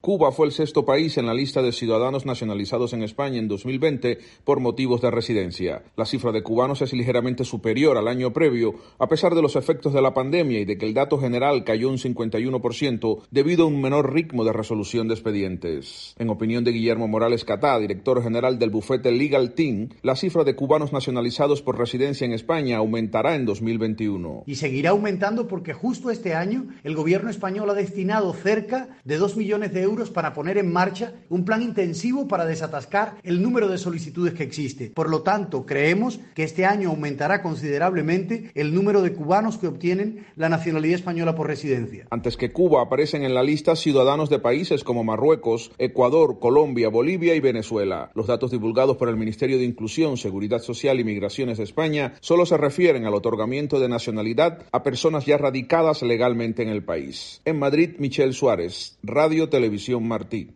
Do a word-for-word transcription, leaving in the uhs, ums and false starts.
Cuba fue el sexto país en la lista de ciudadanos nacionalizados en España en dos mil veinte por motivos de residencia. La cifra de cubanos es ligeramente superior al año previo, a pesar de los efectos de la pandemia y de que el dato general cayó un cincuenta y uno por ciento debido a un menor ritmo de resolución de expedientes. En opinión de Guillermo Morales Catá, director general del bufete Legal Team, la cifra de cubanos nacionalizados por residencia en España aumentará en dos mil veintiuno. Y seguirá aumentando porque justo este año el gobierno español ha destinado cerca de dos millones de euros para poner en marcha un plan intensivo para desatascar el número de solicitudes que existe. Por lo tanto, creemos que este año aumentará considerablemente el número de cubanos que obtienen la nacionalidad española por residencia. Antes que Cuba aparecen en la lista ciudadanos de países como Marruecos, Ecuador, Colombia, Bolivia y Venezuela. Los datos divulgados por el Ministerio de Inclusión, Seguridad Social y Migraciones de España solo se refieren al otorgamiento de nacionalidad a personas ya radicadas legalmente en el país. En Madrid, Michelle Suárez, Radio Televisión Martí.